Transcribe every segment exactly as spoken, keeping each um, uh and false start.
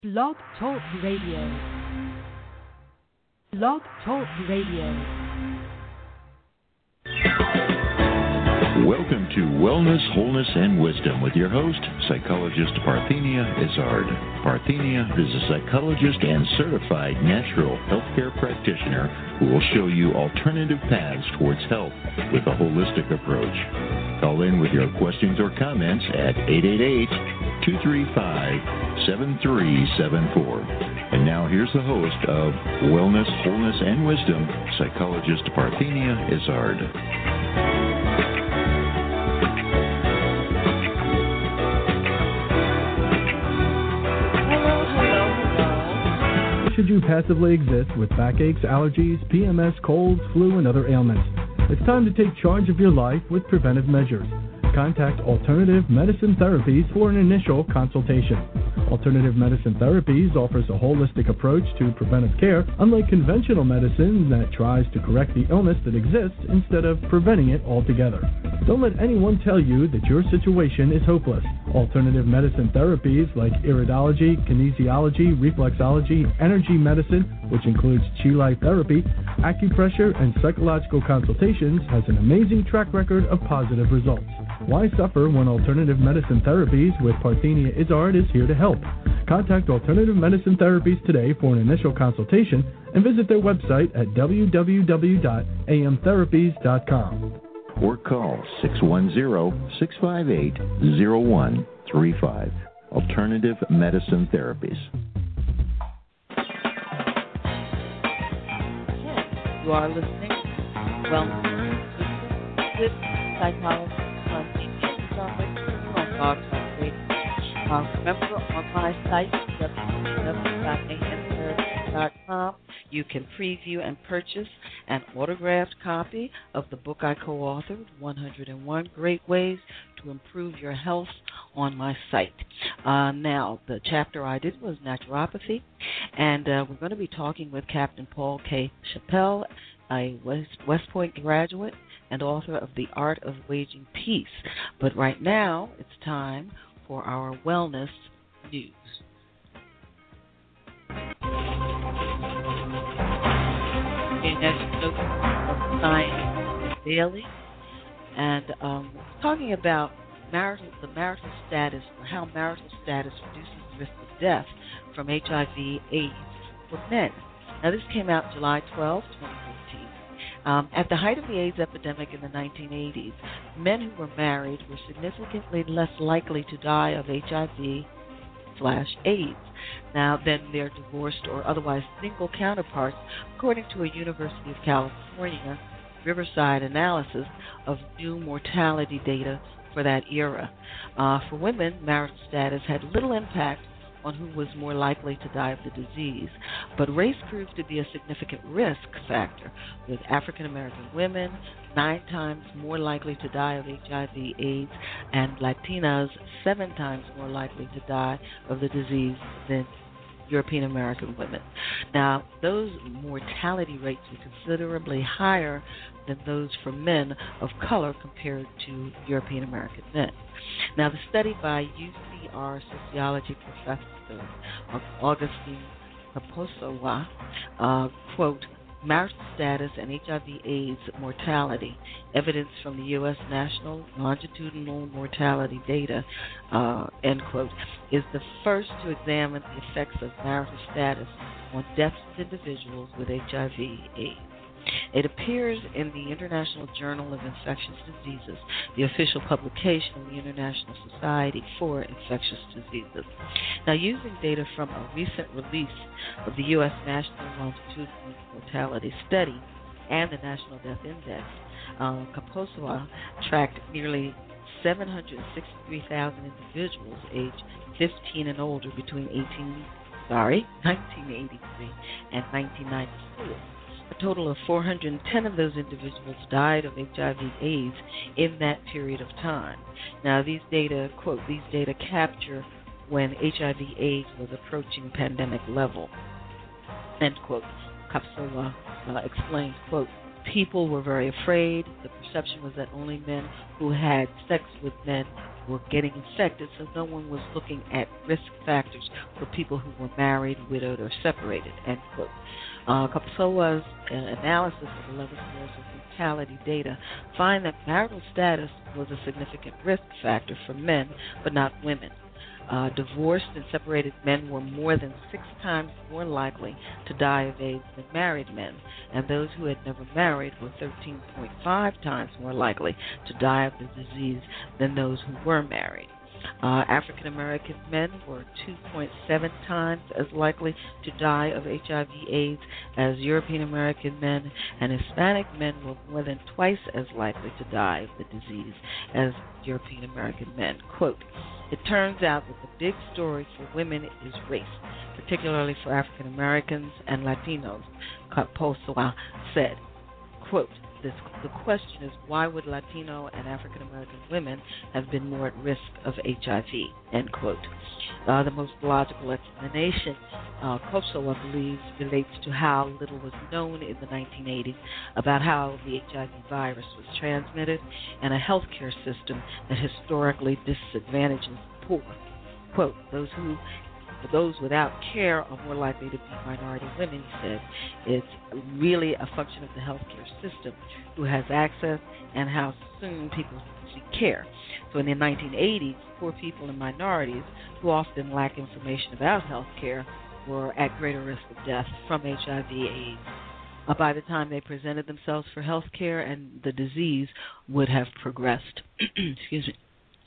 Blog Talk Radio. Blog Talk Radio. Welcome to Wellness, Wholeness, and Wisdom with your host, psychologist Parthenia Izzard. Parthenia is a psychologist and certified natural healthcare practitioner who will show you alternative paths towards health with a holistic approach. Call in with your questions or comments at eight eight eight, two three five, seven three seven four. And now here's the host of Wellness, Wholeness, and Wisdom, psychologist Parthenia Izzard. Should you passively exist with backaches, allergies, P M S, colds, flu, and other ailments? It's time to take charge of your life with preventive measures. Contact Alternative Medicine Therapies for an initial consultation. Alternative Medicine Therapies offers a holistic approach to preventive care, unlike conventional medicine that tries to correct the illness that exists instead of preventing it altogether. Don't let anyone tell you that your situation is hopeless. Alternative medicine therapies like iridology, kinesiology, reflexology, energy medicine, which includes Chi Life therapy, acupressure, and psychological consultations, has an amazing track record of positive results. Why suffer when Alternative Medicine Therapies with Parthenia Izzard is here to help? Contact Alternative Medicine Therapies today for an initial consultation and visit their website at w w w dot a m therapies dot com. Or call six one zero, six five eight, zero one three five. Alternative Medicine Therapies. You are listening to Wellness with Psychologist on Blog Talk Radio. Uh, remember, on my site, w w w dot a m therapies dot com, you can preview and purchase an autographed copy of the book I co-authored, one hundred one Great Ways to Improve Your Health, on my site. Uh, now, the chapter I did was naturopathy, and uh, we're going to be talking with Captain Paul K. Chappell, a West, West Point graduate and author of The Art of Waging Peace. But right now, it's time for our wellness news. Next, of Science Daily, and um, talking about marital, the marital status, or how marital status reduces the risk of death from H I V AIDS for men. Now, this came out July twelfth, twenty fifteen. Um, at the height of the AIDS epidemic in the nineteen eighties, men who were married were significantly less likely to die of H I V slash AIDS now than their divorced or otherwise single counterparts, according to a University of California Riverside analysis of new mortality data for that era. Uh, for women, marital status had little impact on who was more likely to die of the disease, but race proved to be a significant risk factor, with African American women nine times more likely to die of H I V AIDS and Latinas seven times more likely to die of the disease than European American women. Now, those mortality rates were considerably higher than those for men of color compared to European American men. Now, the study by U C R sociology professor Augustine Kaposowa, uh, quote, marital status and H I V AIDS mortality, evidence from the U S National Longitudinal Mortality Data, uh, end quote, is the first to examine the effects of marital status on deaths of individuals with H I V AIDS. It appears in the International Journal of Infectious Diseases, the official publication of the International Society for Infectious Diseases. Now, using data from a recent release of the U S National Longitudinal Mortality Study and the National Death Index, uh, Kaposowa tracked nearly seven hundred sixty-three thousand individuals aged fifteen and older between eighteen, sorry, nineteen eighty-three and nineteen ninety-four. A total of four hundred ten of those individuals died of H I V AIDS in that period of time. Now, these data, quote, these data capture when H I V AIDS was approaching pandemic level, end quote. Kapsola uh, explains, quote, people were very afraid. The perception was that only men who had sex with men were getting infected, so no one was looking at risk factors for people who were married, widowed, or separated, end quote. Uh, Kopsowa's uh, analysis of eleven years of mortality data find that marital status was a significant risk factor for men, but not women. Uh, divorced and separated men were more than six times more likely to die of AIDS than married men, and those who had never married were thirteen point five times more likely to die of the disease than those who were married. Uh, African American men were two point seven times as likely to die of H I V AIDS as European American men, and Hispanic men were more than twice as likely to die of the disease as European American men. Quote, "It turns out that the big story for women is race, particularly for African Americans and Latinos," Kopsowa said. Quote, This, the question is, why would Latino and African American women have been more at risk of H I V, end quote. Uh, the most logical explanation, uh, Kopsowa believes, relates to how little was known in the nineteen eighties about how the H I V virus was transmitted and a healthcare system that historically disadvantages the poor. Quote, those who Those without care are more likely to be minority women, he said. It's really a function of the healthcare system, who has access and how soon people seek care. So in the nineteen eighties, poor people and minorities, who often lack information about healthcare, were at greater risk of death from H I V AIDS. Uh, by the time they presented themselves for healthcare, and the disease would have progressed. Excuse me.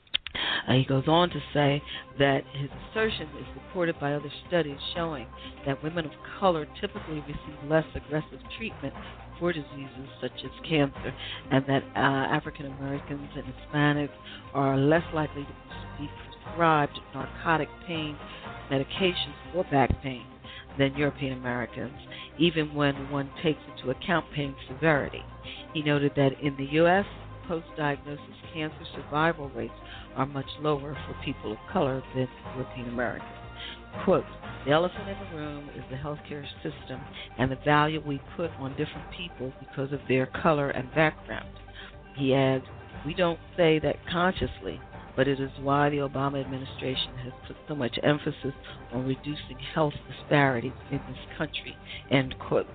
Uh, he goes on to say that his assertion is supported by other studies showing that women of color typically receive less aggressive treatment for diseases such as cancer, and that uh, African Americans and Hispanics are less likely to be prescribed narcotic pain medications for back pain than European Americans, even when one takes into account pain severity. He noted that in the U S, post-diagnosis cancer survival rates are much lower for people of color than European Americans. Quote, the elephant in the room is the healthcare system and the value we put on different people because of their color and background. He adds, we don't say that consciously, but it is why the Obama administration has put so much emphasis on reducing health disparities in this country, end quote.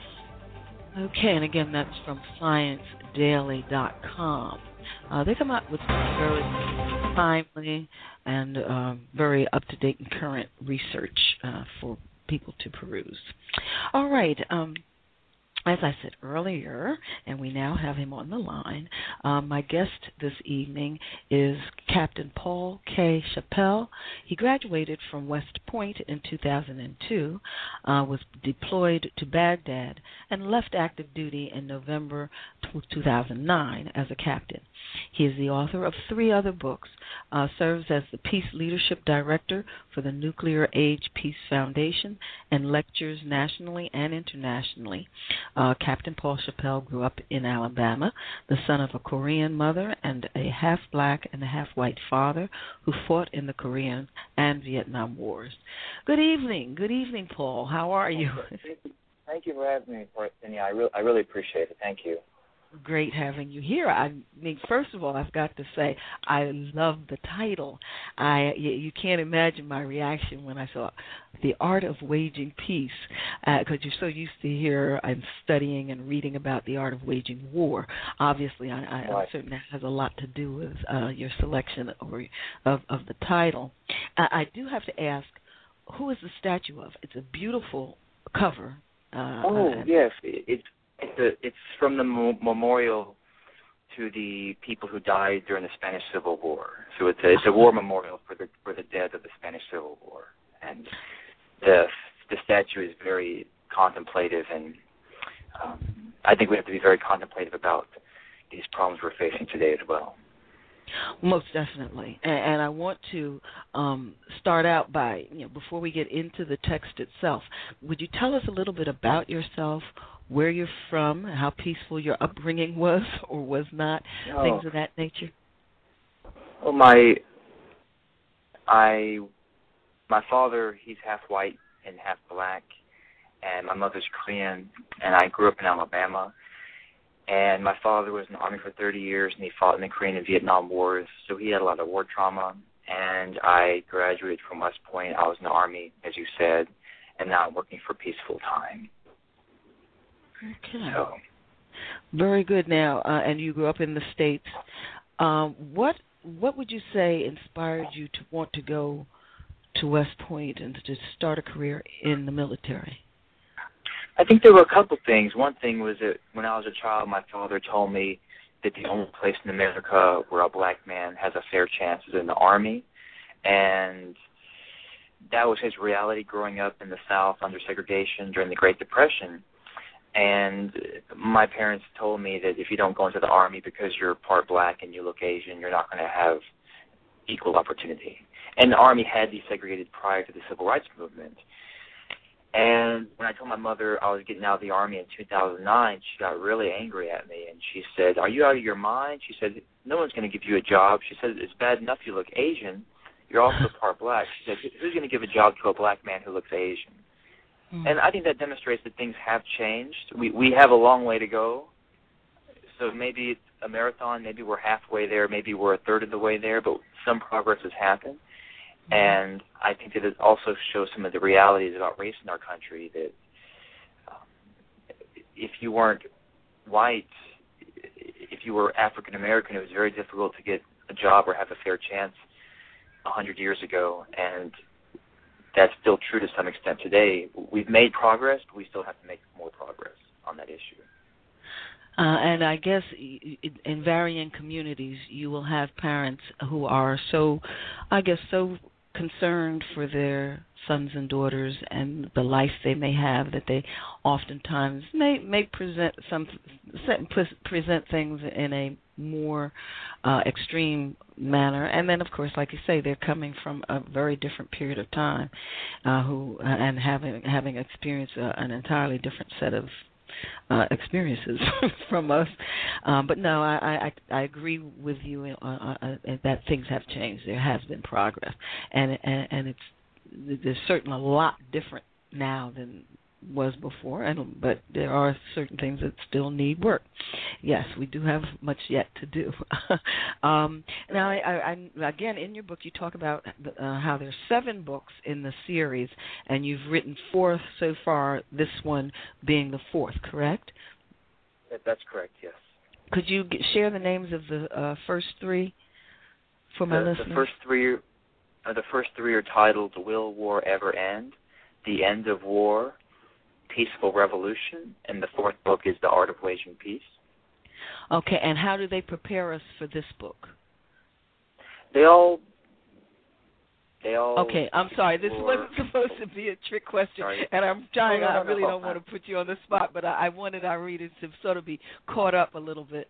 Okay, and again, that's from science daily dot com. Uh, they come out with some very timely and um, very up-to-date and current research uh, for people to peruse. All right. Um, As I said earlier, and we now have him on the line, um, my guest this evening is Captain Paul K. Chappell. He graduated from West Point in two thousand two, uh, was deployed to Baghdad, and left active duty in November two thousand nine as a captain. He is the author of three other books, uh, serves as the Peace Leadership Director for the Nuclear Age Peace Foundation, and lectures nationally and internationally. Uh, Captain Paul Chappell grew up in Alabama, the son of a Korean mother and a half-black and a half-white father who fought in the Korean and Vietnam Wars. Good evening. Good evening, Paul. How are you? Thank you for having me, Parthenia. I, re- I really appreciate it. Thank you. Great having you here. I mean, first of all, I've got to say, I love the title. I you, you can't imagine my reaction when I saw The Art of Waging Peace, because uh, you're so used to hear and studying and reading about the art of waging war. Obviously, I, I, I'm certain that has a lot to do with uh, your selection or, of, of the title. Uh, I do have to ask, who is the statue of? It's a beautiful cover. Uh, oh, uh, yes. It, it's It's, a, it's from the mo- memorial to the people who died during the Spanish Civil War. So it's a, it's a war memorial for the for the dead of the Spanish Civil War. And the the statue is very contemplative, and um, I think we have to be very contemplative about these problems we're facing today as well. Most definitely. And, and I want to um, start out by, you know, before we get into the text itself, would you tell us a little bit about yourself, where you're from, how peaceful your upbringing was or was not, oh. things of that nature? Well, my I my father, he's half white and half black, and my mother's Korean, and I grew up in Alabama. And my father was in the Army for thirty years, and he fought in the Korean and Vietnam Wars, so he had a lot of war trauma. And I graduated from West Point. I was in the Army, as you said, and now I'm working for Peace full time. Okay. So, very good. Now, uh, and you grew up in the States. Um, what what would you say inspired you to want to go to West Point and to start a career in the military? I think there were a couple things. One thing was that when I was a child, my father told me that the only place in America where a black man has a fair chance is in the Army. And that was his reality growing up in the South under segregation during the Great Depression. And my parents told me that if you don't go into the Army because you're part black and you look Asian, you're not going to have equal opportunity. And the Army had desegregated prior to the Civil Rights Movement. And when I told my mother I was getting out of the Army in two thousand nine, she got really angry at me, and she said, "Are you out of your mind?" She said, "No one's going to give you a job." She said, "It's bad enough you look Asian. You're also part black." She said, "Who's going to give a job to a black man who looks Asian?" Mm. And I think that demonstrates that things have changed. We we have a long way to go. So maybe it's a marathon, maybe we're halfway there, maybe we're a third of the way there, but some progress has happened. And I think that it also shows some of the realities about race in our country, that um, if you weren't white, if you were African American, it was very difficult to get a job or have a fair chance a hundred years ago, and that's still true to some extent today. We've made progress, but we still have to make more progress on that issue. Uh, and I guess in varying communities, you will have parents who are so, I guess, so concerned for their sons and daughters and the life they may have that they oftentimes may may present some present things in a more uh, extreme manner. And then, of course, like you say, they're coming from a very different period of time, uh, who uh, and having having experienced uh, an entirely different set of Uh, experiences from us, um, but no, I, I, I agree with you uh, uh, that things have changed. There has been progress, and and, and it's there's certainly a lot different now than was before, and but there are certain things that still need work. Yes, we do have much yet to do. um, now, I, I, I, again, in your book, you talk about uh, how there's seven books in the series, and you've written four so far, this one being the fourth, correct? That, that's correct, yes. Could you g- share the names of the uh, first three for my the, listeners? The first three, uh, the first three are titled "Will War Ever End?", "The End of War," "Peaceful Revolution," and the fourth book is "The Art of Waging Peace." Okay, and how do they prepare us for this book? They all, they all. Okay, I'm sorry. This wasn't supposed to be a trick question, sorry. and I'm trying. No, no, no, I really no. don't want to put you on the spot, but I, I wanted our readers to sort of be caught up a little bit.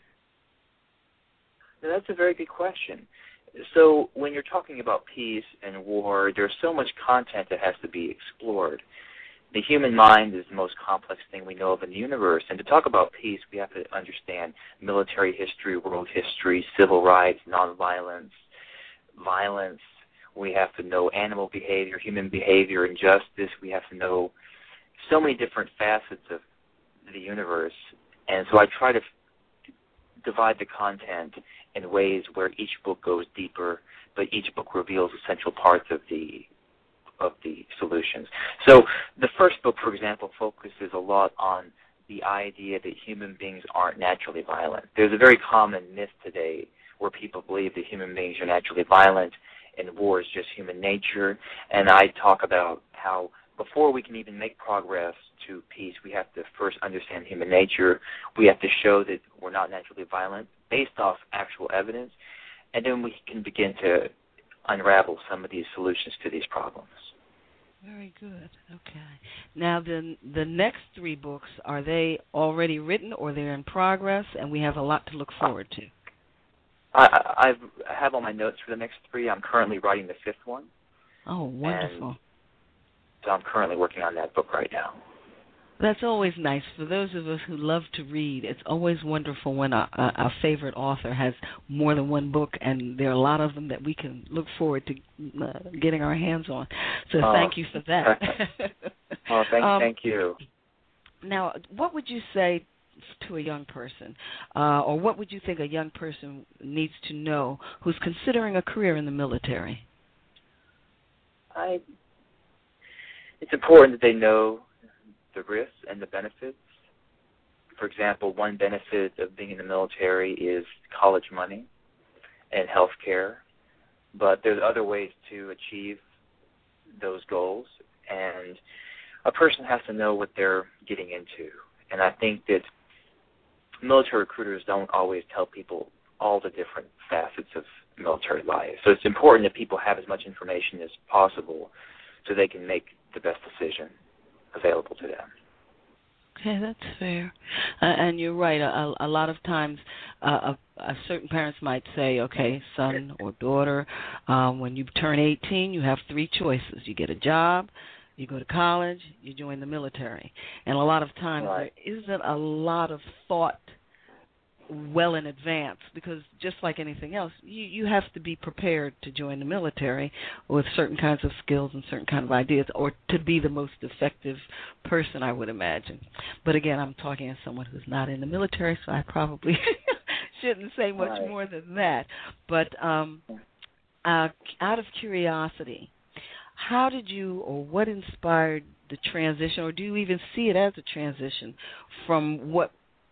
Now, that's a very good question. So when you're talking about peace and war, there's so much content that has to be explored. The human mind is the most complex thing we know of in the universe. And to talk about peace, we have to understand military history, world history, civil rights, nonviolence, violence. We have to know animal behavior, human behavior, and justice. We have to know so many different facets of the universe. And so I try to f- divide the content in ways where each book goes deeper, but each book reveals essential parts of the of the solutions. So the first book, for example, focuses a lot on the idea that human beings aren't naturally violent. There's a very common myth today where people believe that human beings are naturally violent and war is just human nature. And I talk about how before we can even make progress to peace, we have to first understand human nature. We have to show that we're not naturally violent based off actual evidence. And then we can begin to unravel some of these solutions to these problems. Very good. Okay. Now, the the next three books, are they already written or they're in progress, and we have a lot to look forward to? I, I've, I have all my notes for the next three. I'm currently writing the fifth one. Oh, wonderful. So I'm currently working on that book right now. That's always nice. For those of us who love to read, it's always wonderful when a, a, a favorite author has more than one book, and there are a lot of them that we can look forward to uh, getting our hands on. So oh. thank you for that. oh, thank, um, thank you. Now, what would you say to a young person, uh, or what would you think a young person needs to know who's considering a career in the military? I, it's important that they know the risks and the benefits. For example, one benefit of being in the military is college money and health care, but there's other ways to achieve those goals, and a person has to know what they're getting into. And I think that military recruiters don't always tell people all the different facets of military life. So it's important that people have as much information as possible so they can make the best decision available to them. Okay, that's fair. Uh, and you're right. A, a lot of times, uh, a, a certain parents might say, okay, son or daughter, um, when you turn eighteen, you have three choices. You get a job, you go to college, you join the military. And a lot of times Right. there isn't a lot of thought well in advance, because just like anything else, you, you have to be prepared to join the military with certain kinds of skills and certain kind of ideas, or to be the most effective person, I would imagine. But again, I'm talking as someone who's not in the military, so I probably shouldn't say much Right. more than that. But um, uh, out of curiosity, how did you, or what inspired the transition, or do you even see it as a transition from what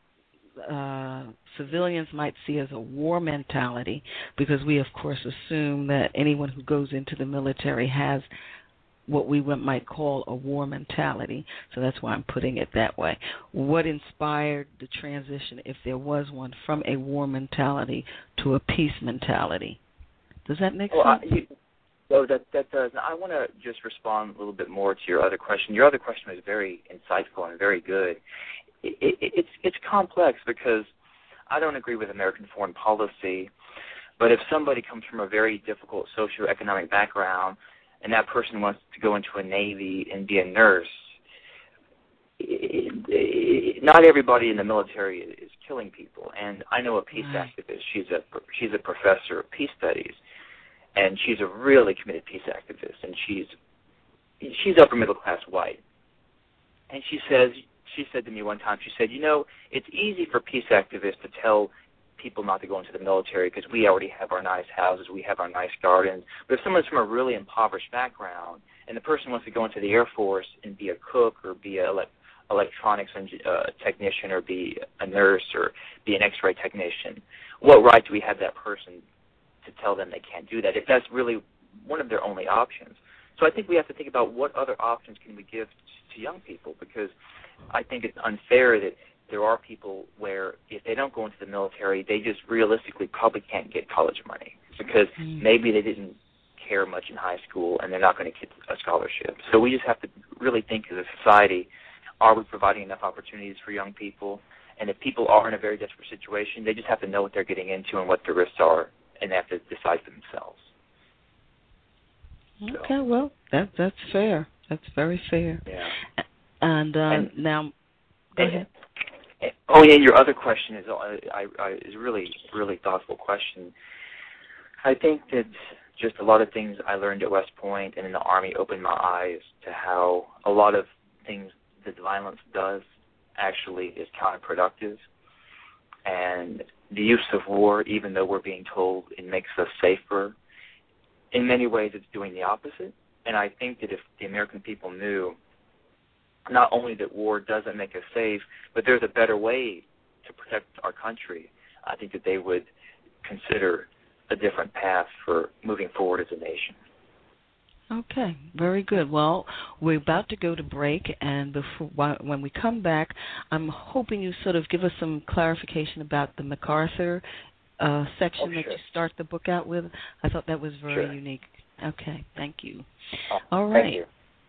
Uh, civilians might see as a war mentality, because we, of course, assume that anyone who goes into the military has what we might call a war mentality. So that's why I'm putting it that way. What inspired the transition, if there was one, from a war mentality to a peace mentality? Does that make well, sense? I, you, well, that, that does. I want to just respond a little bit more to your other question. Your other question was very insightful and very good. It, it, it's it's complex, because I don't agree with American foreign policy, but if somebody comes from a very difficult socioeconomic background and that person wants to go into a Navy and be a nurse, it, it, not everybody in the military is killing people. And I know a peace right. activist. She's a she's a professor of peace studies, and she's a really committed peace activist, and she's she's upper middle class white, and she says. She said to me one time, she said, you know, it's easy for peace activists to tell people not to go into the military because we already have our nice houses, we have our nice gardens. But if someone's from a really impoverished background and the person wants to go into the Air Force and be a cook or be an ele- electronics uh, technician or be a nurse or be an X-ray technician, what right do we have that person to tell them they can't do that if that's really one of their only options? So I think we have to think about what other options can we give to young people, because I think it's unfair that there are people where if they don't go into the military, they just realistically probably can't get college money because mm. maybe they didn't care much in high school and they're not going to get a scholarship. So we just have to really think as a society, are we providing enough opportunities for young people? And if people are in a very desperate situation, they just have to know what they're getting into and what the risks are, and they have to decide for themselves. Okay, so. well, that that's fair. That's very fair. Yeah. And, uh, and now, go ahead. And, oh, yeah, your other question is I, I, is really, really thoughtful question. I think that just a lot of things I learned at West Point and in the Army opened my eyes to how a lot of things that violence does actually is counterproductive. And the use of war, even though we're being told it makes us safer, in many ways it's doing the opposite. And I think that if the American people knew not only that war doesn't make us safe, but there's a better way to protect our country, I think that they would consider a different path for moving forward as a nation. Okay, very good. Well, we're about to go to break, and before, when we come back, I'm hoping you sort of give us some clarification about the MacArthur uh, section oh, sure. that you start the book out with. I thought that was very sure. unique. Okay, thank you. Oh, All right. Thank you.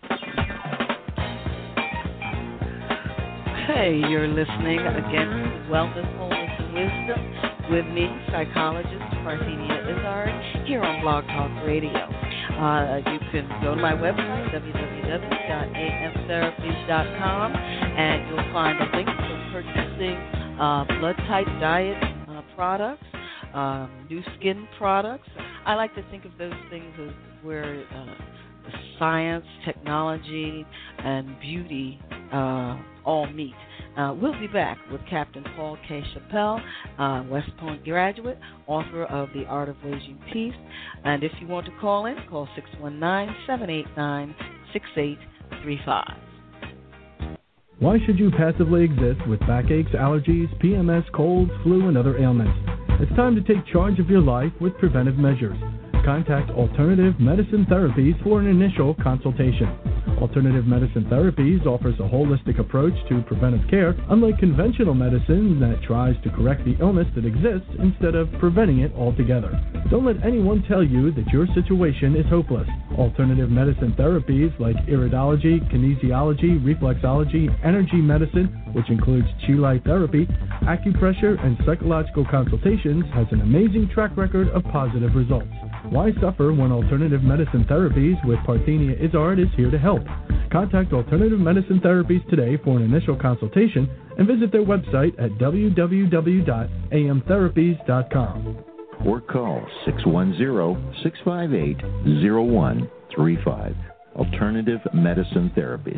Hey, you're listening again to Wellness, Wholeness, and Wisdom with me, psychologist Parthenia Izzard, here on Blog Talk Radio. Uh, you can go to my website, w w w dot a m therapies dot com, and you'll find a link for purchasing uh, blood type diet uh, products, um, new skin products. I like to think of those things as where uh, science, technology, and beauty uh, all meet. Uh, we'll be back with Captain Paul K. Chappell, uh, West Point graduate, author of The Art of Waging Peace. And if you want to call in, call six one nine, seven eight nine, six eight three five. Why should you passively exist with backaches, allergies, P M S, colds, flu, and other ailments? It's time to take charge of your life with preventive measures. Contact Alternative Medicine Therapies for an initial consultation. Alternative Medicine Therapies offers a holistic approach to preventive care, unlike conventional medicine that tries to correct the illness that exists instead of preventing it altogether. Don't let anyone tell you that your situation is hopeless. Alternative medicine therapies like iridology, kinesiology, reflexology, energy medicine, which includes Chi Light therapy, acupressure, and psychological consultations, has an amazing track record of positive results. Why suffer when Alternative Medicine Therapies with Parthenia Izzard is here to help? Contact Alternative Medicine Therapies today for an initial consultation and visit their website at w w w dot a m therapies dot com. Or call six one zero, six five eight, zero one three five. Alternative Medicine Therapies.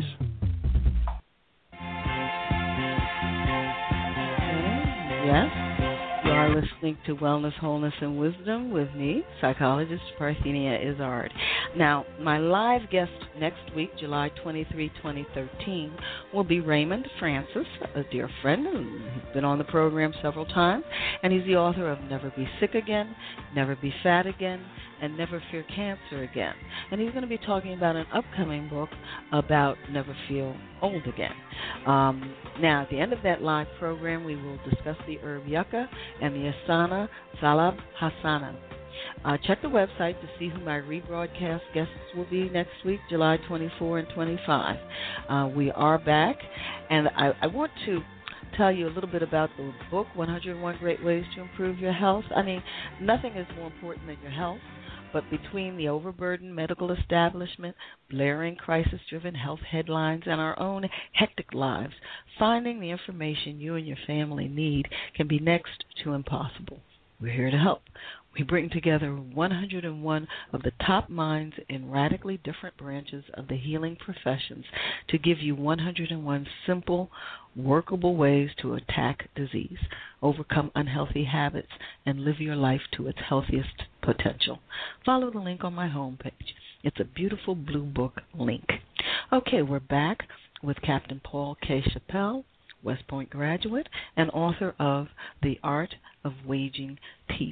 Yes. You are listening to Wellness, Wholeness, and Wisdom with me, psychologist Parthenia Izzard. Now, my live guest next week, July twenty-third, twenty thirteen, will be Raymond Francis, a dear friend who's been on the program several times, and he's the author of Never Be Sick Again, Never Be Fat Again, and Never Fear Cancer Again. And he's going to be talking about an upcoming book about Never Feel Old Again. Um, now, at the end of that live program, we will discuss the herb yucca and the asana Salab Hasana. Uh, check the website to see who my rebroadcast guests will be next week, July twenty-fourth and twenty-fifth. Uh, we are back, and I, I want to tell you a little bit about the book, one hundred one Great Ways to Improve Your Health. I mean, nothing is more important than your health. But between the overburdened medical establishment, blaring crisis-driven health headlines, and our own hectic lives, finding the information you and your family need can be next to impossible. We're here to help. We bring together one hundred one of the top minds in radically different branches of the healing professions to give you one hundred one simple, workable ways to attack disease, overcome unhealthy habits, and live your life to its healthiest potential. Follow the link on my homepage. It's a beautiful blue book link. Okay, we're back with Captain Paul K. Chappell, West Point graduate and author of The Art of Waging Peace.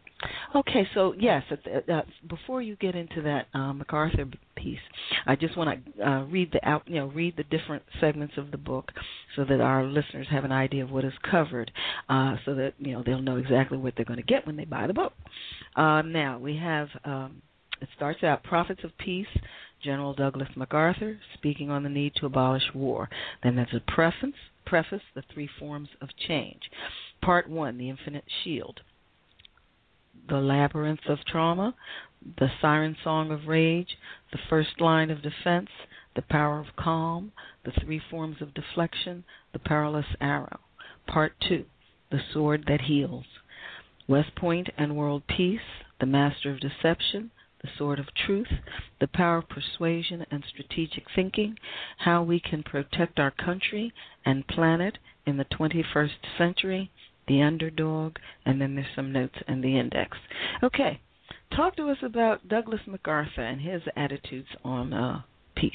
Okay, so yes, uh, uh, before you get into that uh, MacArthur piece, I just want to uh, read the out, you know, read the different segments of the book, so that our listeners have an idea of what is covered, uh, so that you know they'll know exactly what they're going to get when they buy the book. Uh, now we have um, it starts out Prophets of Peace, General Douglas MacArthur speaking on the need to abolish war. Then there's a preface, preface, the three forms of change. Part one, the Infinite Shield. The Labyrinth of Trauma, the Siren Song of Rage, the First Line of Defense, the Power of Calm, the Three Forms of Deflection, the Perilous Arrow. Part two, the Sword That Heals. West Point and World Peace, the Master of Deception, the Sword of Truth, the Power of Persuasion and Strategic Thinking, how we can protect our country and planet in the twenty-first century, the Underdog, and then there's some notes in the index. Okay, talk to us about Douglas MacArthur and his attitudes on uh, peace.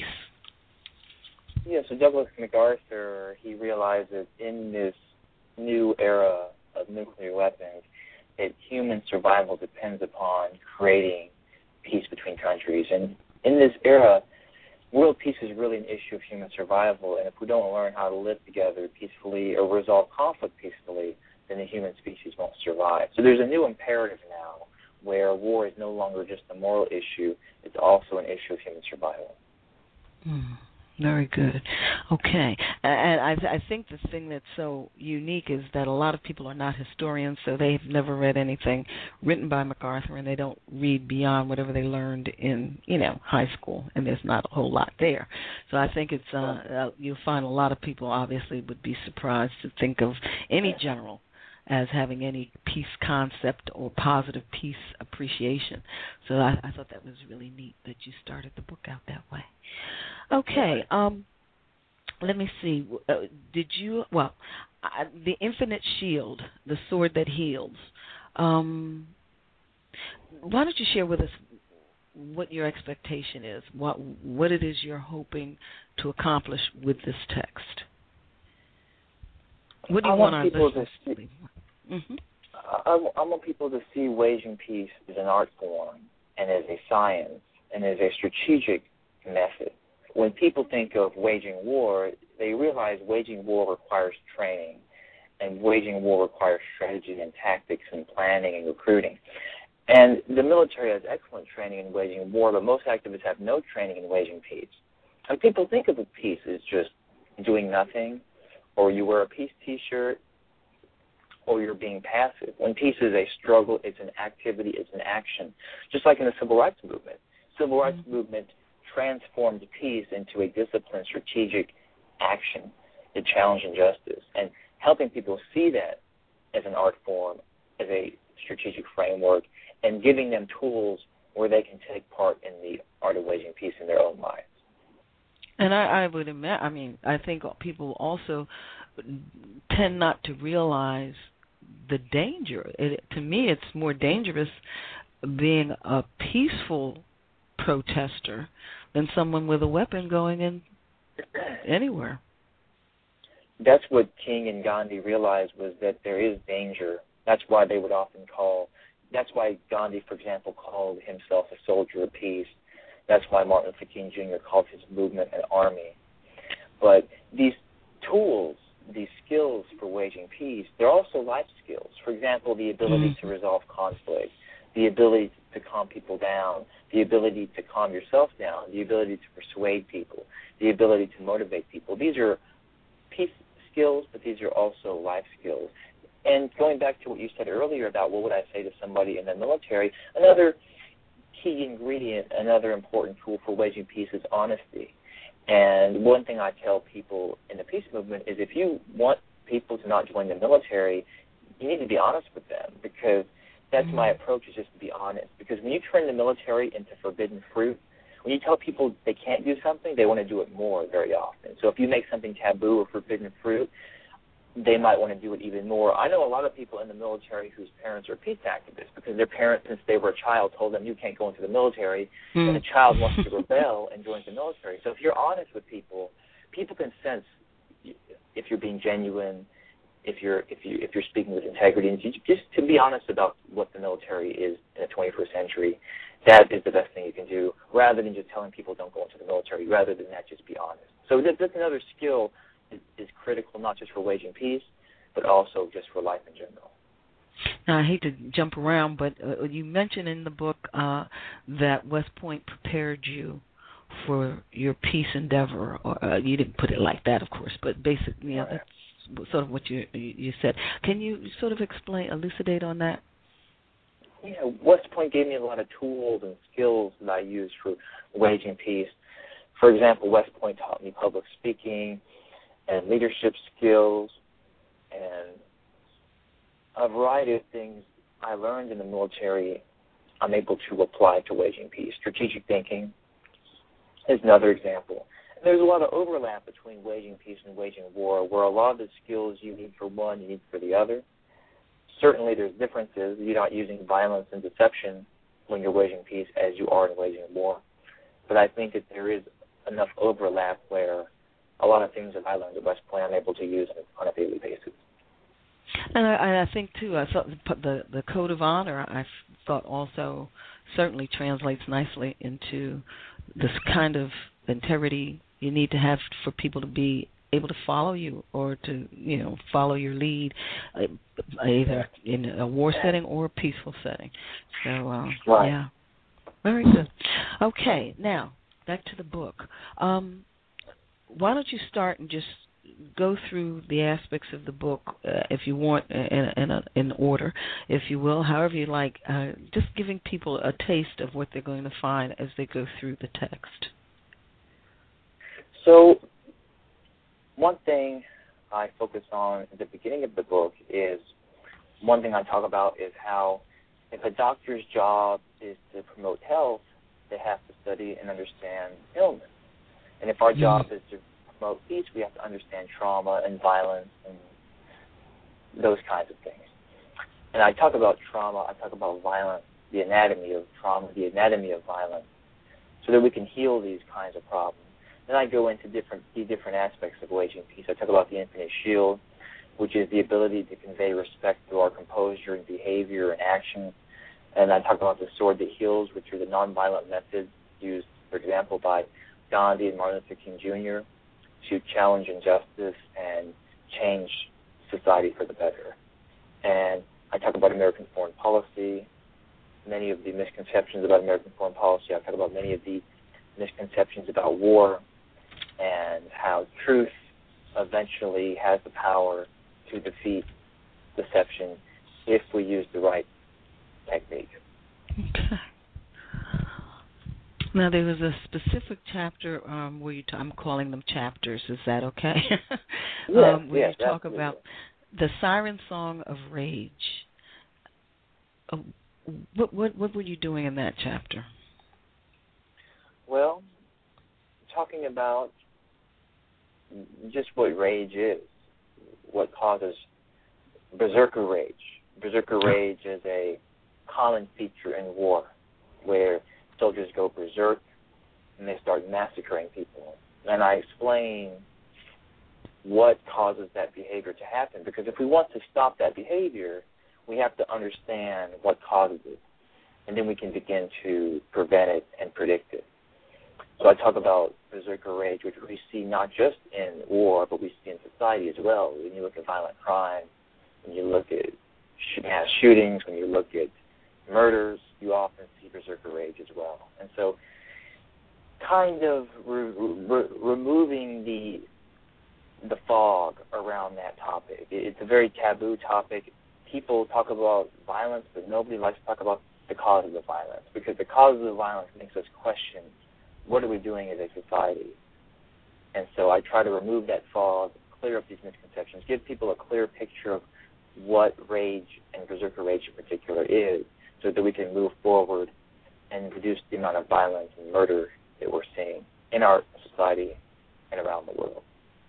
Yeah, so Douglas MacArthur, he realized that in this new era of nuclear weapons, that human survival depends upon creating peace between countries. And in this era, world peace is really an issue of human survival, and if we don't learn how to live together peacefully or resolve conflict peacefully, then the human species won't survive. So there's a new imperative now where war is no longer just a moral issue, it's also an issue of human survival. Mm, very good. Okay. And I, I think the thing that's so unique is that a lot of people are not historians, so they've never read anything written by MacArthur, and they don't read beyond whatever they learned in, you know, high school, and there's not a whole lot there. So I think it's, uh, uh, you'll find a lot of people obviously would be surprised to think of any general as having any peace concept or positive peace appreciation. So I, I thought that was really neat that you started the book out that way. Okay, um, let me see. Uh, did you, well, uh, The Infinite Shield, The Sword That Heals. Um, why don't you share with us what your expectation is, what what it is you're hoping to accomplish with this text? What do you I want, want our people to listeners see, to mm-hmm. I, I want people to see waging peace as an art form and as a science and as a strategic method. When people think of waging war, they realize waging war requires training, and waging war requires strategy and tactics and planning and recruiting. And the military has excellent training in waging war, but most activists have no training in waging peace. And people think of peace as just doing nothing, or you wear a peace T-shirt, or you're being passive. When peace is a struggle, it's an activity, it's an action. Just like in the Civil Rights Movement. Civil Rights mm-hmm. Movement transformed peace into a disciplined, strategic action to challenge injustice. And helping people see that as an art form, as a strategic framework, and giving them tools where they can take part in the art of waging peace in their own lives. And I, I would imagine, I mean, I think people also tend not to realize the danger. It, to me, it's more dangerous being a peaceful protester than someone with a weapon going in anywhere. That's what King and Gandhi realized, was that there is danger. That's why they would often call, that's why Gandhi, for example, called himself a soldier of peace. That's why Martin Luther King Junior called his movement an army. But these tools, these skills for waging peace, they're also life skills. For example, the ability mm-hmm. to resolve conflict, the ability to calm people down, the ability to calm yourself down, the ability to persuade people, the ability to motivate people. These are peace skills, but these are also life skills. And going back to what you said earlier about what would I say to somebody in the military, another key ingredient, another important tool for waging peace is honesty. And one thing I tell people in the peace movement is if you want people to not join the military, you need to be honest with them, because that's mm-hmm. my approach, is just to be honest. Because when you turn the military into forbidden fruit, when you tell people they can't do something, they want to do it more very often. So if you make something taboo or forbidden fruit, they might want to do it even more. I know a lot of people in the military whose parents are peace activists because their parents, since they were a child, told them you can't go into the military, mm. and the child wants to rebel and joins the military. So if you're honest with people, people can sense if you're being genuine, if you're if you if you're speaking with integrity, and just to be honest about what the military is in the twenty-first century. That is the best thing you can do, rather than just telling people don't go into the military. Rather than that, just be honest. So that's another skill is, is critical, not just for waging peace, but also just for life in general. Now, I hate to jump around, but uh, you mentioned in the book uh, that West Point prepared you for your peace endeavor. Or, uh, you didn't put it like that, of course, but basically, you know, right. that's sort of what you you said. Can you sort of explain, elucidate on that? Yeah, West Point gave me a lot of tools and skills that I use for waging peace. For example, West Point taught me public speaking and leadership skills and a variety of things I learned in the military I'm able to apply to waging peace. Strategic thinking is another example. And there's a lot of overlap between waging peace and waging war, where a lot of the skills you need for one, you need for the other. Certainly there's differences. You're not using violence and deception when you're waging peace as you are in waging war. But I think that there is enough overlap where a lot of things that I learned at West Point I'm able to use on a daily basis. And I, I think, too, I thought the, the Code of Honor, I thought also certainly translates nicely into this kind of integrity you need to have for people to be able to follow you or to, you know, follow your lead, uh, either in a war setting or a peaceful setting. So, uh, right. yeah, very good. Okay, now, back to the book. Um, why don't you start and just go through the aspects of the book, uh, if you want, in, in, a, in order, if you will, however you like, uh, just giving people a taste of what they're going to find as they go through the text. So, one thing I focus on at the beginning of the book is one thing I talk about is how if a doctor's job is to promote health, they have to study and understand illness. And if our Mm-hmm. job is to promote peace, we have to understand trauma and violence and those kinds of things. And I talk about trauma, I talk about violence, the anatomy of trauma, the anatomy of violence, so that we can heal these kinds of problems. Then I go into different the different aspects of waging peace. I talk about the infinite shield, which is the ability to convey respect through our composure and behavior and action. And I talk about the sword that heals, which are the nonviolent methods used, for example, by Gandhi and Martin Luther King Junior to challenge injustice and change society for the better. And I talk about American foreign policy, many of the misconceptions about American foreign policy. I talk about many of the misconceptions about war and how truth eventually has the power to defeat deception if we use the right technique. Okay. Now, there was a specific chapter um, where you t- I'm calling them chapters. Is that okay? Yes, um, where yes, you talk absolutely. about the Siren Song of Rage. Uh, what, what what were you doing in that chapter? Well, talking about just what rage is, what causes berserker rage. Berserker rage is a common feature in war, where soldiers go berserk and they start massacring people. And I explain what causes that behavior to happen, because if we want to stop that behavior, we have to understand what causes it, and then we can begin to prevent it and predict it. So I talk about berserker rage, which we see not just in war, but we see in society as well. When you look at violent crime, when you look at mass shootings, when you look at murders, you often see berserker rage as well. And so kind of re- re- removing the the fog around that topic. It's a very taboo topic. People talk about violence, but nobody likes to talk about the cause of the violence, because the cause of the violence makes us question, what are we doing as a society? And so I try to remove that fog, clear up these misconceptions, give people a clear picture of what rage and berserker rage in particular is, so that we can move forward and reduce the amount of violence and murder that we're seeing in our society and around the world.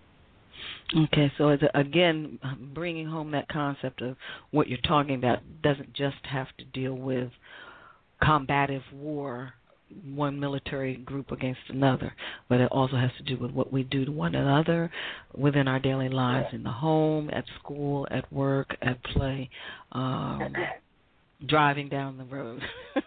Okay, so as a, again, bringing home that concept of what you're talking about doesn't just have to deal with combative war, one military group against another, but it also has to do with what we do to one another within our daily lives, Yeah. in the home, at school, at work, at play, um, driving down the road.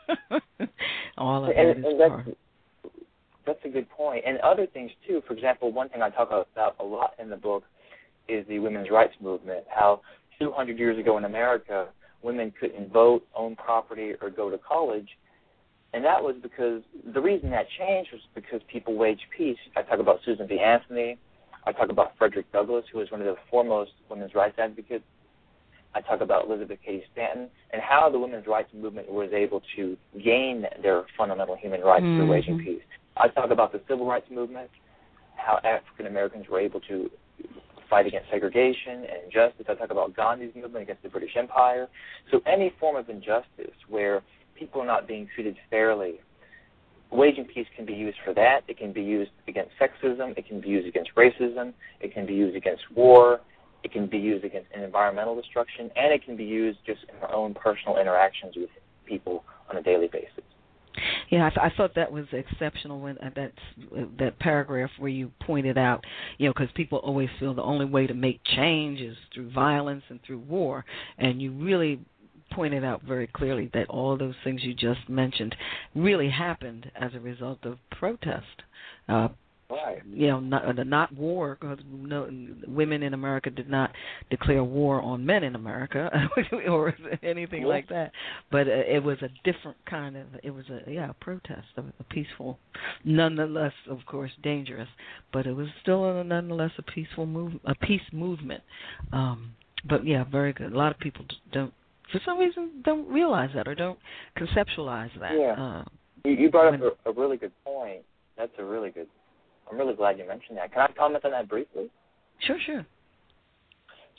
All of and, that is and that's, part. that's a good point. And other things, too. For example, one thing I talk about a lot in the book is the women's rights movement, how two hundred years ago in America, women couldn't vote, own property, or go to college. And that was because the reason that changed was because people waged peace. I talk about Susan B. Anthony. I talk about Frederick Douglass, who was one of the foremost women's rights advocates. I talk about Elizabeth Cady Stanton and how the women's rights movement was able to gain their fundamental human rights mm-hmm. through waging peace. I talk about the civil rights movement, how African Americans were able to fight against segregation and injustice. I talk about Gandhi's movement against the British Empire. So any form of injustice where people are not being treated fairly, waging peace can be used for that. It can be used against sexism. It can be used against racism. It can be used against war. It can be used against environmental destruction. And it can be used just in our own personal interactions with people on a daily basis. Yeah, I, th- I thought that was exceptional when uh, that's uh, that paragraph where you pointed out, you know, because people always feel the only way to make change is through violence and through war, and you really pointed out very clearly that all those things you just mentioned really happened as a result of protest. Uh, right. You know, not, uh, not war, because no, women in America did not declare war on men in America or anything yeah. like that. But uh, it was a different kind of, it was a, yeah, a protest, a, a peaceful, nonetheless, of course, dangerous, but it was still a, nonetheless a peaceful move, a peace movement. Um, but yeah, very good. A lot of people don't, for some reason, don't realize that or don't conceptualize that. Yeah. Uh, you, you brought when, up a, a really good point. That's a really good I'm really glad you mentioned that. Can I comment on that briefly? Sure, sure.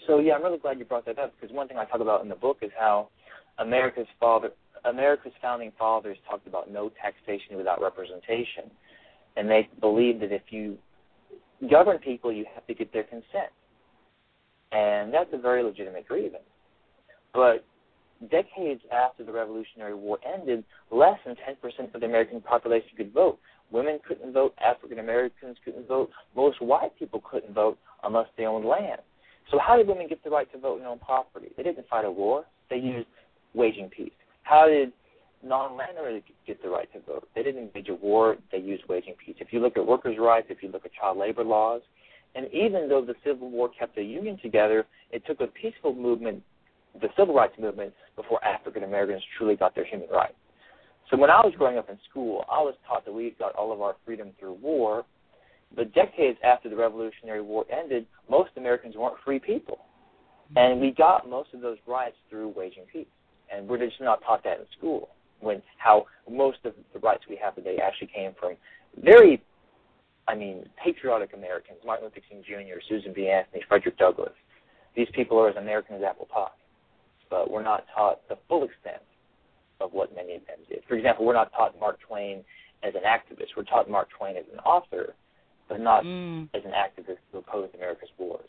So, yeah, I'm really glad you brought that up, because one thing I talk about in the book is how America's father, America's founding fathers talked about no taxation without representation. And they believed that if you govern people, you have to get their consent. And that's a very legitimate grievance. But decades after the Revolutionary War ended, less than ten percent of the American population could vote. Women couldn't vote. African Americans couldn't vote. Most white people couldn't vote unless they owned land. So how did women get the right to vote and own property? They didn't fight a war. They used waging peace. How did non-landowners get the right to vote? They didn't wage a war. They used waging peace. If you look at workers' rights, if you look at child labor laws, and even though the Civil War kept the Union together, it took a peaceful movement, the Civil Rights Movement, before African Americans truly got their human rights. So when I was growing up in school, I was taught that we got all of our freedom through war. But decades after the Revolutionary War ended, most Americans weren't free people. And we got most of those rights through waging peace. And we're just not taught that in school, when how most of the rights we have today actually came from very, I mean, patriotic Americans, Martin Luther King Junior, Susan B. Anthony, Frederick Douglass. These people are as American as apple pie. But we're not taught the full extent of what many of them did. For example, we're not taught Mark Twain as an activist. We're taught Mark Twain as an author, but not mm. as an activist who opposed America's wars.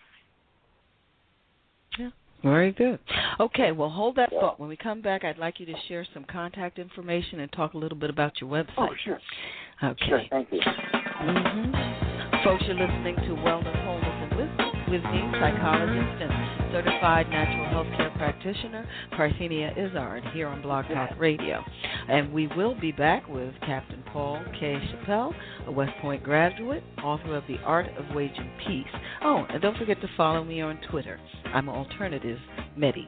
Yeah, very good. Okay, well, hold that yeah. thought. When we come back, I'd like you to share some contact information and talk a little bit about your website. Oh, sure. Okay. Sure, thank you. Mm-hmm. Folks, you're listening to Wellness, Wholeness, and Wisdom with me, psychologist and certified natural health care practitioner, Parthenia Izzard, here on Blog Talk Radio. And we will be back with Captain Paul K. Chappell, a West Point graduate, author of The Art of Waging Peace. Oh, and don't forget to follow me on Twitter. I'm Alternative Medi.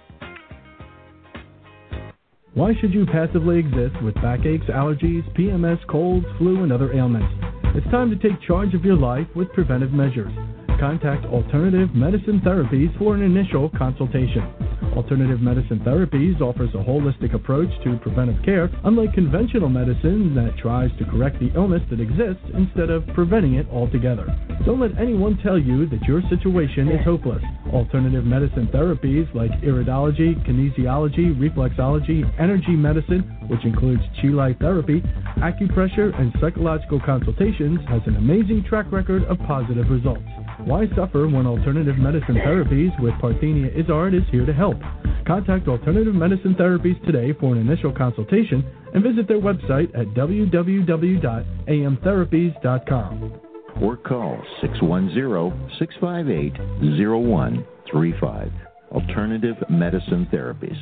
Why should you passively exist with backaches, allergies, P M S, colds, flu, and other ailments? It's time to take charge of your life with preventive measures. Contact Alternative Medicine Therapies for an initial consultation. Alternative Medicine Therapies offers a holistic approach to preventive care, unlike conventional medicine that tries to correct the illness that exists instead of preventing it altogether. Don't let anyone tell you that your situation is hopeless. Alternative medicine therapies like iridology, kinesiology, reflexology, energy medicine, which includes Chi Light therapy, acupressure, and psychological consultations, has an amazing track record of positive results. Why suffer when Alternative Medicine Therapies with Parthenia Izzard is here to help? Contact Alternative Medicine Therapies today for an initial consultation and visit their website at w w w dot a m therapies dot com. Or call six one zero, six five eight, zero one three five. Alternative Medicine Therapies.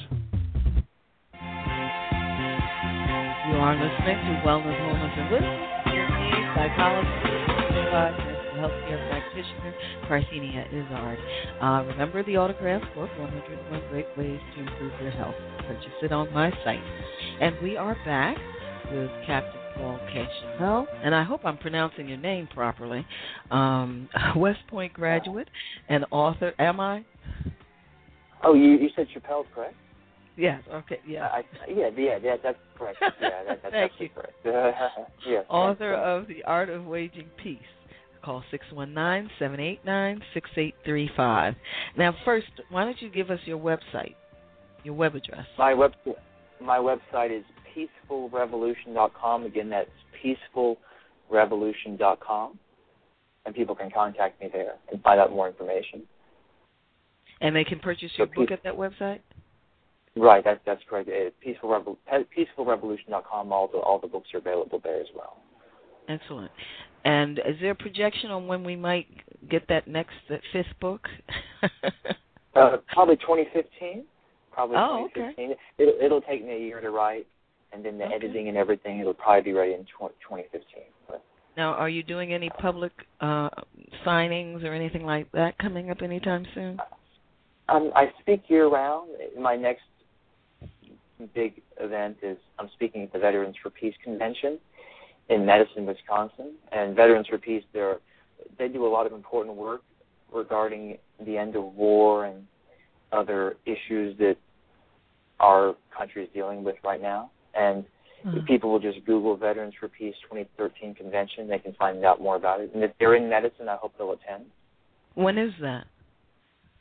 You are listening to Wellness, Wholeness, and Wisdom. With me, psychologist, certified healthcare practitioner, Parthenia Izzard. Uh, remember the autograph book, one hundred one Great Ways to Improve Your Health. Purchase it on my site. And we are back with Captain Paul K. Chappell, and I hope I'm pronouncing your name properly. Um, West Point graduate and author. Am I? Oh, you, you said Chappell, correct? Yes, okay, yeah. I, yeah, yeah, yeah, that's correct. Yeah, that, that's Thank absolutely you. correct. Yes, author of The Art of Waging Peace. Call six one nine, seven eight nine, six eight three five. Now, first, why don't you give us your website, your web address? My web, my website is peaceful revolution dot com. Again, that's peaceful revolution dot com. And people can contact me there and find out more information. And they can purchase your so book peace, at that website? Right, that, that's correct. peaceful revolution dot com, all the, all the books are available there as well. Excellent. And is there a projection on when we might get that next, that fifth book? uh, probably twenty fifteen. Probably oh, twenty fifteen. Okay. It'll, it'll take me a year to write, and then the okay. editing and everything, it'll probably be ready in twenty fifteen. But. Now, are you doing any public uh, signings or anything like that coming up anytime soon? Um, I speak year-round. My next big event is I'm speaking at the Veterans for Peace Convention in Madison, Wisconsin. And Veterans for Peace, they're, they do a lot of important work regarding the end of war and other issues that our country is dealing with right now. And mm-hmm. if people will just Google Veterans for Peace twenty thirteen convention, they can find out more about it. And if they're in medicine, I hope they'll attend. When is that?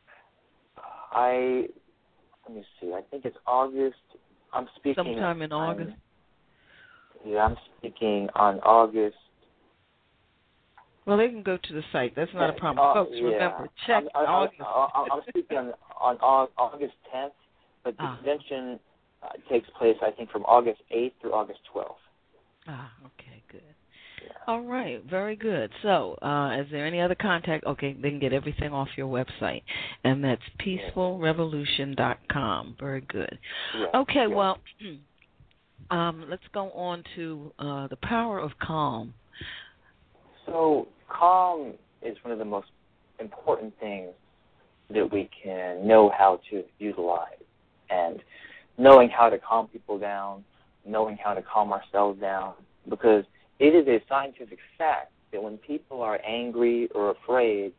I, let me see, I think it's August. I'm speaking. Sometime in August? I'm, yeah, I'm speaking on August. Well, they can go to the site. That's not a problem. Uh, Folks, yeah. remember, check I'm, I'm, August. I'm, I'm speaking on, on August tenth, but the ah. convention uh, takes place, I think, from August eighth through August twelfth. Ah, okay, good. Yeah. All right, very good. So, uh, is there any other contact? Okay, they can get everything off your website, and that's peaceful revolution dot com. Very good. Yeah. Okay, yeah. well, um, let's go on to uh, the power of calm. So, calm is one of the most important things that we can know how to utilize. And knowing how to calm people down, knowing how to calm ourselves down, because it is a scientific fact that when people are angry or afraid,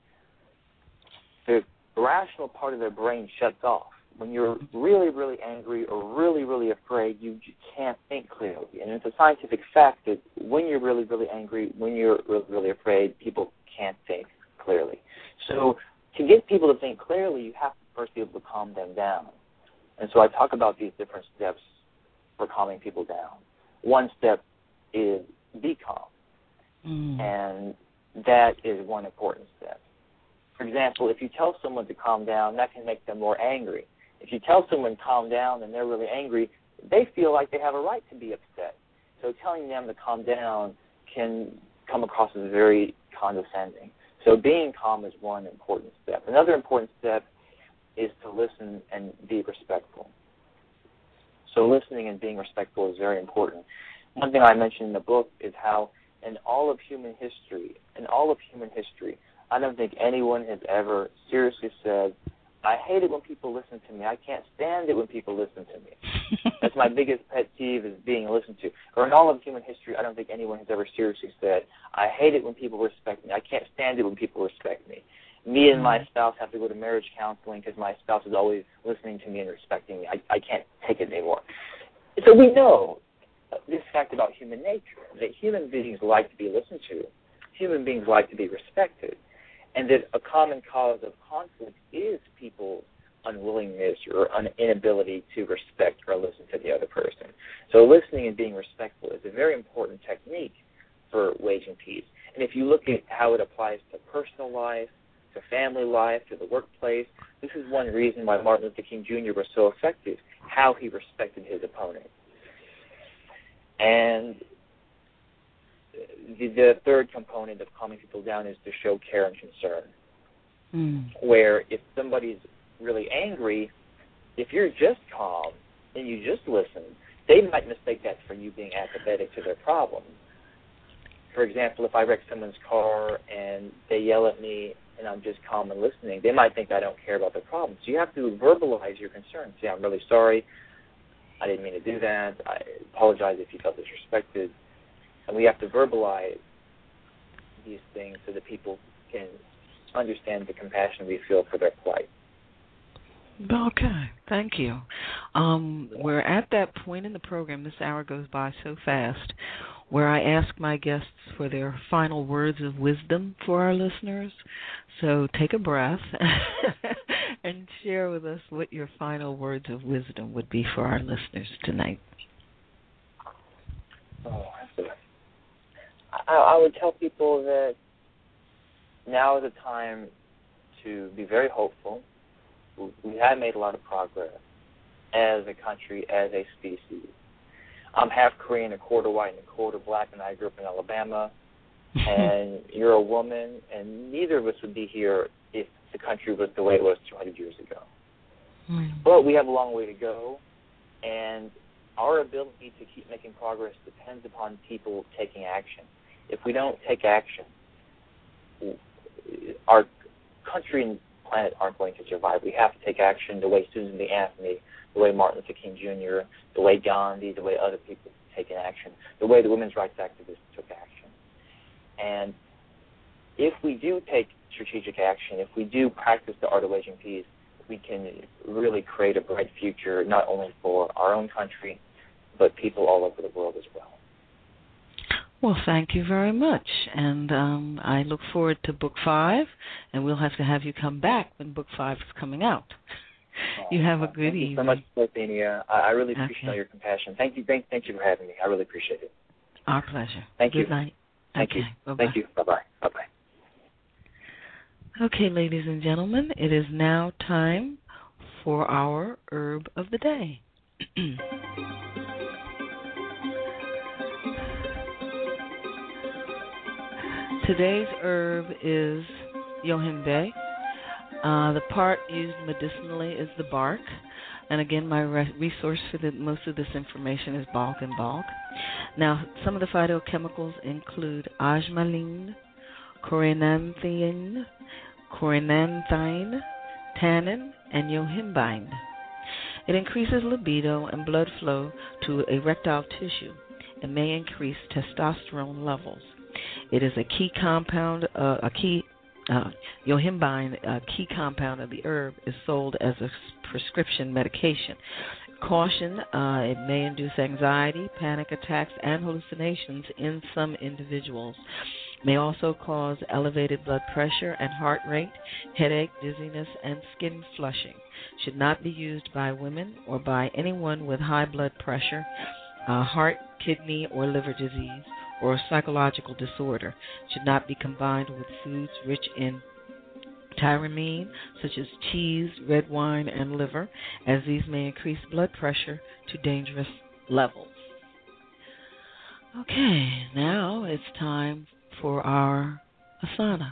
the rational part of their brain shuts off. When you're really, really angry or really, really afraid, you just can't think clearly. And it's a scientific fact that when you're really, really angry, when you're really, really afraid, people can't think clearly. So to get people to think clearly, you have to first be able to calm them down. And so I talk about these different steps for calming people down. One step is be calm. Mm. And that is one important step. For example, if you tell someone to calm down, that can make them more angry. If you tell someone calm down and they're really angry, they feel like they have a right to be upset. So telling them to calm down can come across as very condescending. So being calm is one important step. Another important step is to listen and be respectful. So listening and being respectful is very important. One thing I mentioned in the book is how in all of human history, in all of human history, I don't think anyone has ever seriously said, I hate it when people listen to me. I can't stand it when people listen to me. That's my biggest pet peeve, is being listened to. Or in all of human history, I don't think anyone has ever seriously said, I hate it when people respect me. I can't stand it when people respect me. Me and my spouse have to go to marriage counseling because my spouse is always listening to me and respecting me. I, I can't take it anymore. So we know this fact about human nature, that human beings like to be listened to. Human beings like to be respected. And that a common cause of conflict is people's unwillingness or un- inability to respect or listen to the other person. So listening and being respectful is a very important technique for waging peace. And if you look at how it applies to personal life, to family life, to the workplace, this is one reason why Martin Luther King Junior was so effective, how he respected his opponent. And The, the third component of calming people down is to show care and concern. Mm. Where if somebody's really angry, if you're just calm and you just listen, they might mistake that for you being apathetic to their problem. For example, if I wreck someone's car and they yell at me and I'm just calm and listening, they might think I don't care about the problem. So you have to verbalize your concern. Say, I'm really sorry. I didn't mean to do that. I apologize if you felt disrespected. And we have to verbalize these things so that people can understand the compassion we feel for their plight. Okay, thank you. Um, we're at that point in the program, this hour goes by so fast, where I ask my guests for their final words of wisdom for our listeners. So take a breath and share with us what your final words of wisdom would be for our listeners tonight. Oh, I, I would tell people that now is a time to be very hopeful. We have made a lot of progress as a country, as a species. I'm half Korean, a quarter white, and a quarter black, and I grew up in Alabama. And you're a woman, and neither of us would be here if the country was the way it was two hundred years ago. Mm. But we have a long way to go, and our ability to keep making progress depends upon people taking action. If we don't take action, our country and planet aren't going to survive. We have to take action the way Susan B. Anthony, the way Martin Luther King Junior, the way Gandhi, the way other people taken action, the way the women's rights activists took action. And if we do take strategic action, if we do practice the art of waging peace, we can really create a bright future not only for our own country, but people all over the world as well. Well, thank you very much. And um, I look forward to Book Five, and we'll have to have you come back when Book Five is coming out. You have a good thank evening. Thank you so much, Parthenia. I, I really appreciate Okay. all your compassion. Thank you. Thank, thank you for having me. I really appreciate it. Our pleasure. Thank good you. Good night. Thank okay. you. Bye-bye. Thank you. Bye-bye. Bye-bye. Okay, ladies and gentlemen, it is now time for our herb of the day. Today's herb is yohimbe. Uh, the part used medicinally is the bark. And again, my re- resource for the, most of this information is Balk and Balk. Now, some of the phytochemicals include osmalin, corinanthine, corinanthine, tannin, and yohimbine. It increases libido and blood flow to erectile tissue and may increase testosterone levels. It is a key compound, uh, a key uh, yohimbine, a key compound of the herb, is sold as a prescription medication. Caution, uh, it may induce anxiety, panic attacks, and hallucinations in some individuals. May also cause elevated blood pressure and heart rate, headache, dizziness, and skin flushing. Should not be used by women or by anyone with high blood pressure, uh, heart, kidney, or liver disease, or a psychological disorder. Should not be combined with foods rich in tyramine, such as cheese, red wine, and liver, as these may increase blood pressure to dangerous levels. Okay, now it's time for our asana.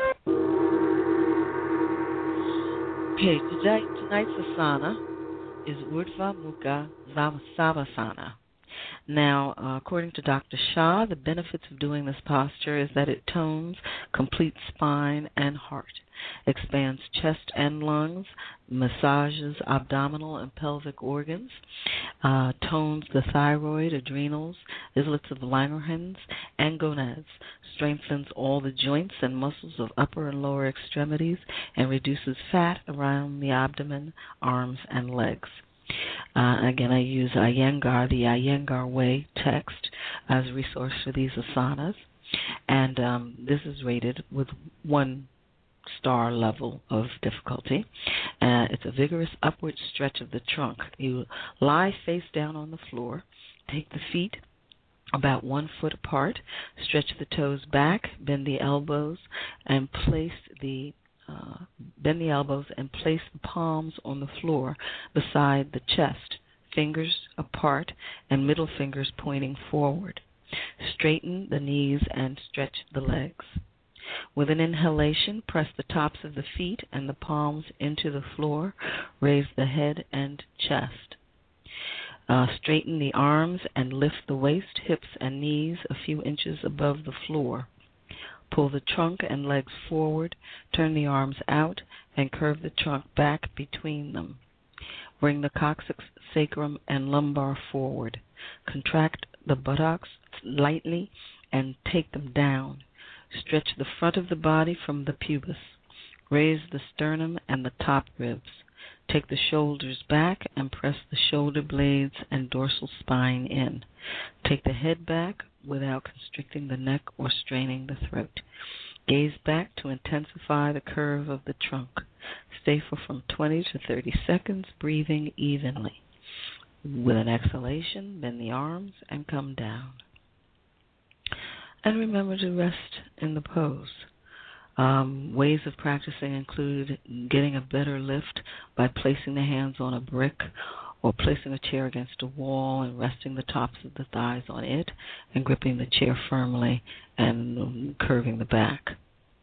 Okay, today, tonight's asana is Urdhva Mukha Savasana. Now, uh, according to Doctor Shah, the benefits of doing this posture is that it tones complete spine and heart, expands chest and lungs, massages abdominal and pelvic organs, uh, tones the thyroid, adrenals, islets of Langerhans, and gonads, strengthens all the joints and muscles of upper and lower extremities, and reduces fat around the abdomen, arms, and legs. Uh, again, I use Iyengar, the Iyengar Way text, as a resource for these asanas. And um, this is rated with one star level of difficulty. Uh, it's a vigorous upward stretch of the trunk. You lie face down on the floor, take the feet about one foot apart, stretch the toes back, bend the elbows, and place the Uh, bend the elbows and place the palms on the floor beside the chest, fingers apart and middle fingers pointing forward. Straighten the knees and stretch the legs. With an inhalation, press the tops of the feet and the palms into the floor. Raise the head and chest. Uh, straighten the arms and lift the waist, hips, and knees a few inches above the floor. Pull the trunk and legs forward, turn the arms out, and curve the trunk back between them. Bring the coccyx, sacrum, and lumbar forward. Contract the buttocks lightly and take them down. Stretch the front of the body from the pubis. Raise the sternum and the top ribs. Take the shoulders back and press the shoulder blades and dorsal spine in. Take the head back without constricting the neck or straining the throat. Gaze back to intensify the curve of the trunk. Stay for from twenty to thirty seconds, breathing evenly. With an exhalation, bend the arms and come down. And remember to rest in the pose. Um, ways of practicing include getting a better lift by placing the hands on a brick or placing a chair against a wall and resting the tops of the thighs on it and gripping the chair firmly and um, curving the back.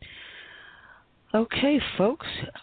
Okay, folks,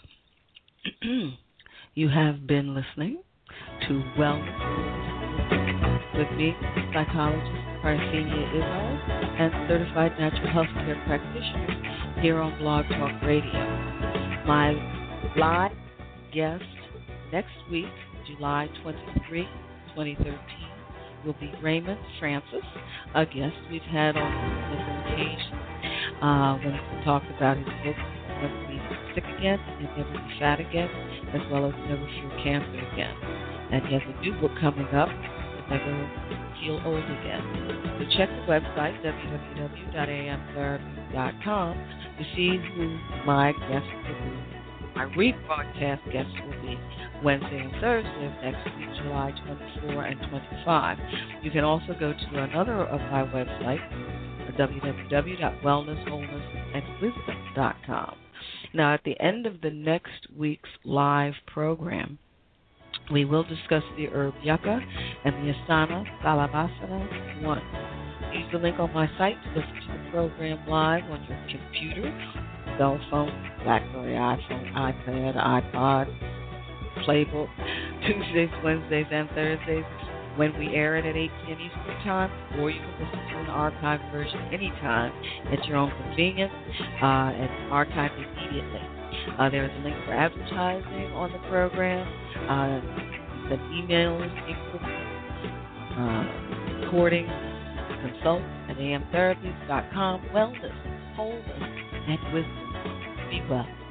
you have been listening to Wellness with me, psychologist Parthenia Izzard, and certified natural health care practitioner here on Blog Talk Radio. My live guest next week, July twenty-third, twenty thirteen, will be Raymond Francis, a guest we've had on this occasion uh, when he talked about his book, Never Be Sick Again and Never Be Fat Again, as well as Never Cure Cancer Again. And he has a new book coming up, Never Feel Old Again. So check the website, w w w dot a m therapy dot com, to see who my guest will be my rebroadcast guests will be Wednesday and Thursday of next week, July twenty-fourth and twenty-fifth. You can also go to another of my websites, w w w dot wellness wholeness and wisdom dot com. Now, at the end of the next week's live program, we will discuss the herb yucca and the asana Balavasana one. Use the link on my site to listen to the program live on your computer, cell phone, BlackBerry, iPhone, iPad, iPod, Playbook, Tuesdays, Wednesdays, and Thursdays when we air it at eight p.m. Eastern Time, or you can listen to an archived version anytime at your own convenience uh, and archived immediately. Uh, there is a link for advertising on the program, uh, the emails, uh, recordings, consult at a m therapies dot com. Wellness, wholeness, and wisdom. Be well.